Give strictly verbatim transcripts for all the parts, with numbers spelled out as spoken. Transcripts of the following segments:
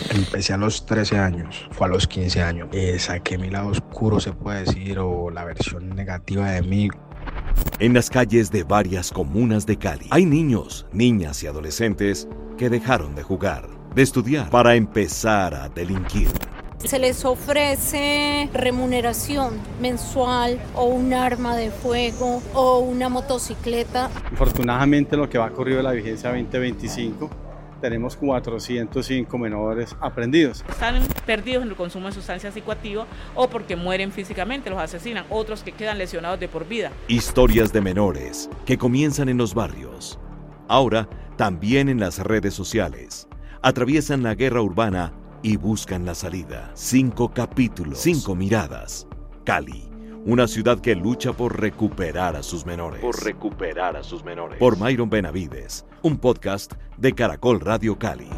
Empecé a los trece años, fue a los quince años. Eh, saqué mi lado oscuro, se puede decir, o la versión negativa de mí. En las calles de varias comunas de Cali hay niños, niñas y adolescentes que dejaron de jugar, de estudiar, para empezar a delinquir. Se les ofrece remuneración mensual o un arma de fuego o una motocicleta. Afortunadamente, lo que va corrido de la vigencia veinte veinticinco, tenemos cuatrocientos cinco menores aprendidos. Están perdidos en el consumo de sustancias psicoactivas o porque mueren físicamente, los asesinan, otros que quedan lesionados de por vida. Historias de menores que comienzan en los barrios, ahora también en las redes sociales, atraviesan la guerra urbana y buscan la salida. Cinco capítulos, cinco miradas. Cali, una ciudad que lucha por recuperar a sus menores. Por recuperar a sus menores. Por Myron Benavides, un podcast de Caracol Radio Cali.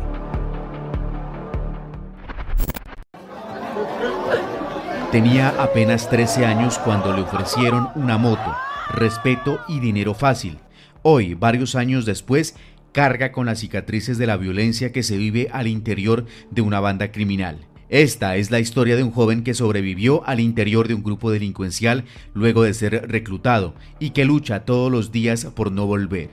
Tenía apenas trece años cuando le ofrecieron una moto, respeto y dinero fácil. Hoy, varios años después, carga con las cicatrices de la violencia que se vive al interior de una banda criminal. Esta es la historia de un joven que sobrevivió al interior de un grupo delincuencial luego de ser reclutado y que lucha todos los días por no volver.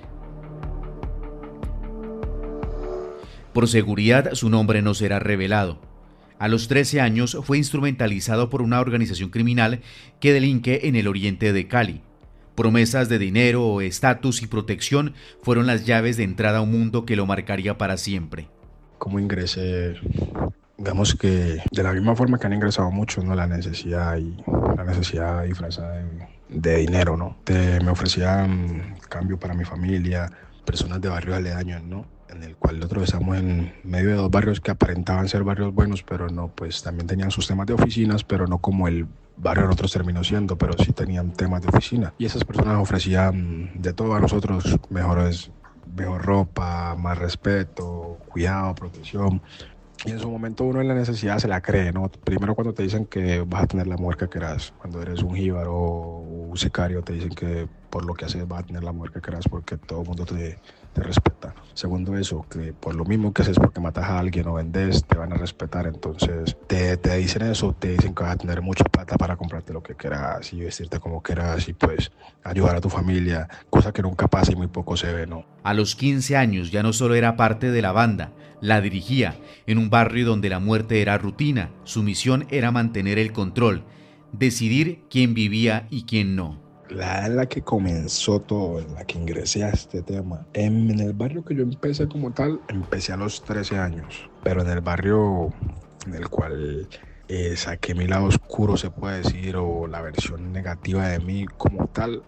Por seguridad, su nombre no será revelado. A los trece años fue instrumentalizado por una organización criminal que delinque en el oriente de Cali. Promesas de dinero, estatus y protección fueron las llaves de entrada a un mundo que lo marcaría para siempre. ¿Cómo ingresé? Digamos que de la misma forma que han ingresado muchos, ¿no? La necesidad y la necesidad disfrazada de, de dinero, ¿no? Te, me ofrecían cambio para mi familia, personas de barrios aledaños, ¿no? En el cual nosotros estamos en medio de dos barrios que aparentaban ser barrios buenos, pero no, pues también tenían sus temas de oficinas, pero no como el barrio de nosotros terminó siendo, pero sí tenían temas de oficina. Y esas personas ofrecían de todo a nosotros, mejores, mejor ropa, más respeto, cuidado, protección. Y en su momento uno en la necesidad se la cree, ¿no? Primero cuando te dicen que vas a tener la mujer que quieras, cuando eres un jíbaro o un sicario te dicen que por lo que haces vas a tener la mujer que quieras porque todo el mundo te, te respeta. Segundo eso, que por lo mismo que haces porque matas a alguien o vendes, te van a respetar. Entonces te, te dicen eso, te dicen que vas a tener mucha plata para comprarte lo que quieras y vestirte como quieras y pues ayudar a tu familia, cosa que nunca pasa y muy poco se ve, ¿no? A los quince años ya no solo era parte de la banda, la dirigía en un barrio donde la muerte era rutina. Su misión era mantener el control, decidir quién vivía y quién no. La en la que comenzó todo, en la que ingresé a este tema. En, en el barrio que yo empecé como tal, empecé a los trece años, pero en el barrio en el cual eh, saqué mi lado oscuro, se puede decir, o la versión negativa de mí como tal,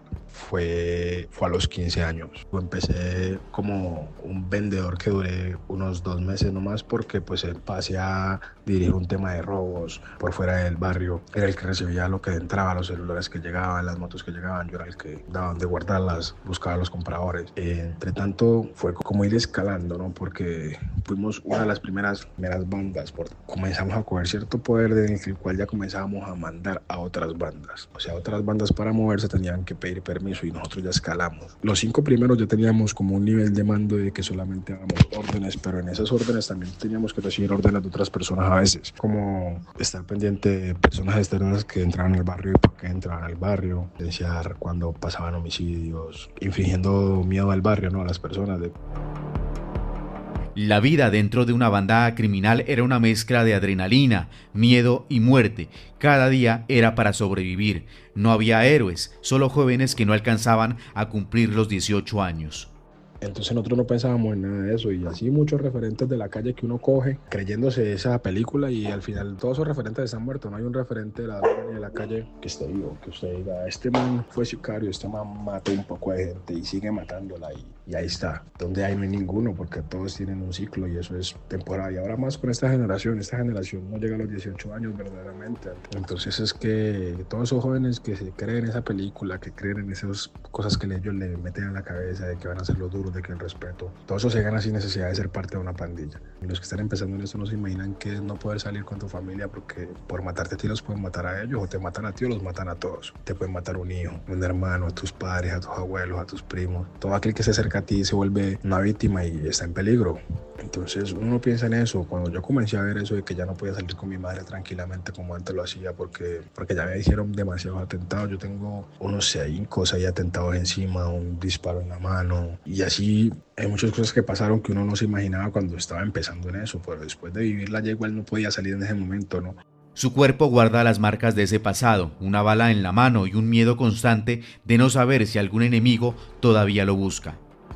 fue, fue a los quince años. Yo empecé como un vendedor que duré unos dos meses nomás porque pues pasé a dirigir un tema de robos por fuera del barrio. Era el que recibía lo que entraba, los celulares que llegaban, las motos que llegaban. Yo era el que daba donde guardarlas, buscaba a los compradores. Eh, entre tanto fue como ir escalando, ¿no? Porque fuimos una de las primeras, primeras bandas. Por, comenzamos a coger cierto poder en el cual ya comenzábamos a mandar a otras bandas. O sea, otras bandas para moverse tenían que pedir permiso y nosotros ya escalamos. Los cinco primeros ya teníamos como un nivel de mando de que solamente hagamos órdenes, pero en esas órdenes también teníamos que recibir órdenes de otras personas a veces, como estar pendiente de personas externas que entraban al barrio y por qué entraban al barrio, denunciar cuando pasaban homicidios, infligiendo miedo al barrio, ¿no? A las personas. De... La vida dentro de una banda criminal era una mezcla de adrenalina, miedo y muerte. Cada día era para sobrevivir. No había héroes, solo jóvenes que no alcanzaban a cumplir los dieciocho años. Entonces nosotros no pensábamos en nada de eso y así muchos referentes de la calle que uno coge creyéndose esa película y al final todos esos referentes están muertos. No hay un referente de la, de la calle que esté vivo, que usted diga, este man fue sicario, este man mató un poco de gente y sigue matándola y, y ahí está. Donde hay no hay ninguno porque todos tienen un ciclo y eso es temporal. Y ahora más con esta generación, esta generación no llega a los dieciocho años verdaderamente. Entonces es que todos esos jóvenes que se creen en esa película, que creen en esas cosas que ellos le meten en la cabeza de que van a ser los duros, de que el respeto, todo eso se gana sin necesidad de ser parte de una pandilla. Y los que están empezando en esto no se imaginan que es no poder salir con tu familia porque por matarte a ti los pueden matar a ellos o te matan a ti o los matan a todos. Te pueden matar un hijo, un hermano, a tus padres, a tus abuelos, a tus primos. Todo aquel que se acerca a ti se vuelve una víctima y está en peligro. Entonces uno piensa en eso. Cuando yo comencé a ver eso de que ya no podía salir con mi madre tranquilamente como antes lo hacía porque, porque ya me hicieron demasiados atentados. Yo tengo unos cinco o seis atentados encima, un disparo en la mano y así hay muchas cosas que pasaron que uno no se imaginaba cuando estaba empezando en eso, pero después de vivirla ya igual no podía salir en ese momento, ¿no? Su cuerpo guarda las marcas de ese pasado, una bala en la mano y un miedo constante de no saber si algún enemigo todavía lo busca.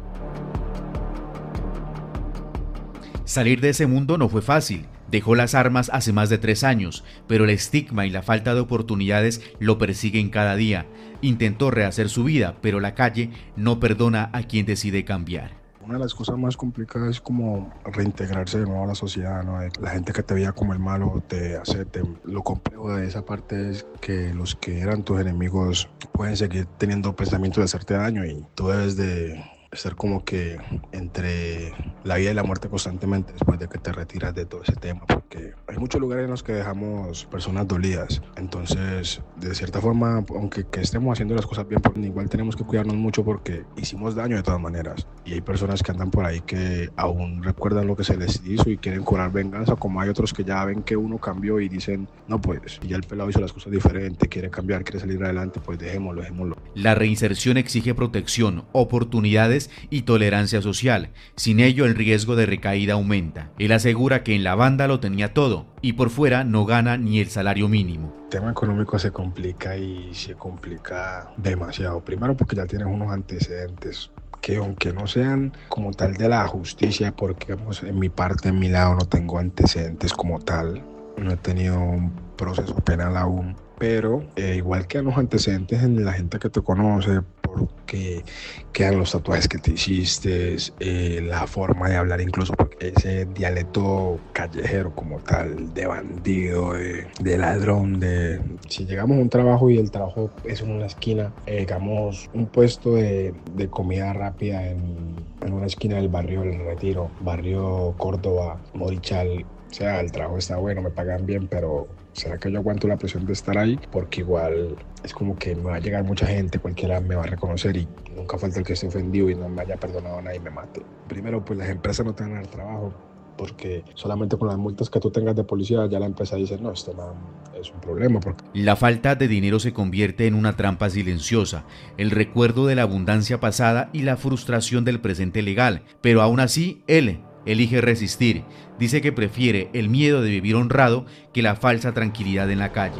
Salir de ese mundo no fue fácil. Dejó las armas hace más de tres años, pero el estigma y la falta de oportunidades lo persiguen cada día. Intentó rehacer su vida, pero la calle no perdona a quien decide cambiar. Una de las cosas más complicadas es como reintegrarse de nuevo a la sociedad, ¿no? La gente que te veía como el malo te acepte. Lo complejo de esa parte es que los que eran tus enemigos pueden seguir teniendo pensamientos de hacerte daño y tú debes de estar como que entre la vida y la muerte constantemente después de que te retiras de todo ese tema, porque hay muchos lugares en los que dejamos personas dolidas. Entonces, de cierta forma, aunque que estemos haciendo las cosas bien, igual tenemos que cuidarnos mucho porque hicimos daño de todas maneras. Y hay personas que andan por ahí que aún recuerdan lo que se les hizo y quieren cobrar venganza, como hay otros que ya ven que uno cambió y dicen, no pues, y ya el pelado hizo las cosas diferentes, quiere cambiar, quiere salir adelante, pues dejémoslo, dejémoslo. La reinserción exige protección, oportunidades y tolerancia social. Sin ello, el riesgo de recaída aumenta. Él asegura que en la banda lo tenía todo y por fuera no gana ni el salario mínimo. El tema económico se complica y se complica demasiado. Primero porque ya tienes unos antecedentes que aunque no sean como tal de la justicia, porque digamos, en mi parte, en mi lado, no tengo antecedentes como tal. No he tenido un proceso penal aún. Pero eh, igual quedan los antecedentes en la gente que te conoce, porque quedan los tatuajes que te hiciste, eh, la forma de hablar, incluso porque ese dialecto callejero como tal, de bandido, de, de ladrón, de si llegamos a un trabajo y el trabajo es en una esquina, eh, digamos un puesto de, de comida rápida en, en una esquina del barrio El Retiro, barrio Córdoba, Morichal, o sea, el trabajo está bueno, me pagan bien, pero ¿será que yo aguanto la presión de estar ahí? Porque igual es como que me va a llegar mucha gente, cualquiera me va a reconocer y nunca falta el que esté ofendido y no me haya perdonado a nadie y me mate. Primero, pues las empresas no te van a dar trabajo, porque solamente con las multas que tú tengas de policía ya la empresa dice, no, esto man, es un problema. Porque... La falta de dinero se convierte en una trampa silenciosa, el recuerdo de la abundancia pasada y la frustración del presente legal, pero aún así, él elige resistir. Dice que prefiere el miedo de vivir honrado que la falsa tranquilidad en la calle.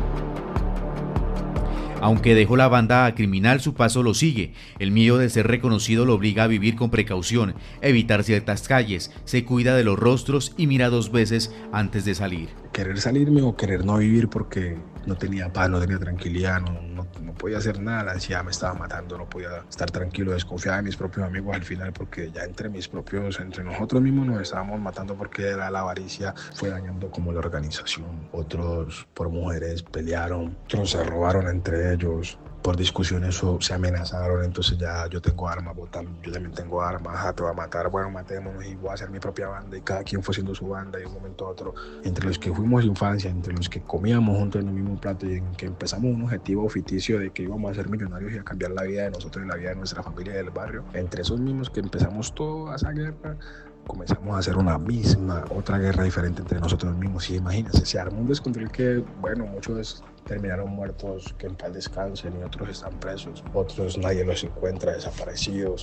Aunque dejó la banda criminal, su paso lo sigue. El miedo de ser reconocido lo obliga a vivir con precaución, evitar ciertas calles, se cuida de los rostros y mira dos veces antes de salir. Querer salirme o querer no vivir porque no tenía paz, no tenía tranquilidad, no, no, no podía hacer nada, la ansiedad me estaba matando, no podía estar tranquilo, desconfiaba de mis propios amigos al final porque ya entre mis propios, entre nosotros mismos nos estábamos matando porque la, la avaricia fue dañando como la organización. Otros por mujeres pelearon, otros se robaron entre ellos. Por discusiones o se amenazaron, entonces ya yo tengo armas, yo también tengo armas, ah, te voy a matar, bueno, matémonos y voy a hacer mi propia banda y cada quien fue haciendo su banda y de un momento a otro, entre los que fuimos infancia, entre los que comíamos juntos en el mismo plato y en que empezamos un objetivo ficticio de que íbamos a ser millonarios y a cambiar la vida de nosotros y la vida de nuestra familia y del barrio, entre esos mismos que empezamos toda esa guerra, comenzamos a hacer una misma, otra guerra diferente entre nosotros mismos y imagínense, se armó un descontrol que, bueno, muchos terminaron muertos, que en paz descansen y otros están presos, otros nadie los encuentra, desaparecidos.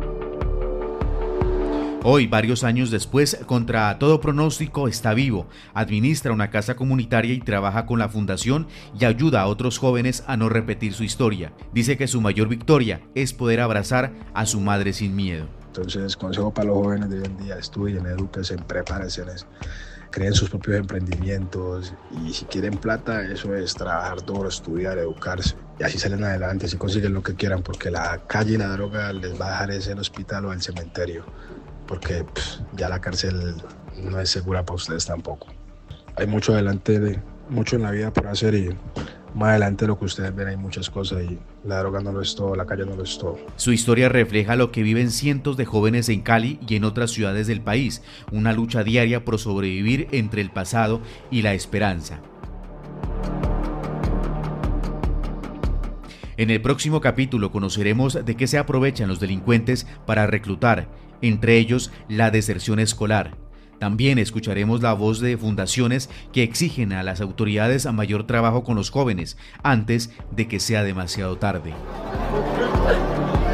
Hoy, varios años después, contra todo pronóstico, está vivo, administra una casa comunitaria y trabaja con la fundación y ayuda a otros jóvenes a no repetir su historia. Dice que su mayor victoria es poder abrazar a su madre sin miedo. Entonces, consejo para los jóvenes de hoy en día, estudien, edúquense, prepárense, creen sus propios emprendimientos y si quieren plata, eso es trabajar duro, estudiar, educarse y así salen adelante, así consiguen lo que quieran porque la calle y la droga les va a dejar ese en el hospital o en el cementerio porque pff, ya la cárcel no es segura para ustedes tampoco. Hay mucho adelante, de, mucho en la vida por hacer y más adelante de lo que ustedes ven hay muchas cosas y la droga no lo es todo, la calle no lo es todo. Su historia refleja lo que viven cientos de jóvenes en Cali y en otras ciudades del país, una lucha diaria por sobrevivir entre el pasado y la esperanza. En el próximo capítulo conoceremos de qué se aprovechan los delincuentes para reclutar, entre ellos la deserción escolar. También escucharemos la voz de fundaciones que exigen a las autoridades a mayor trabajo con los jóvenes antes de que sea demasiado tarde.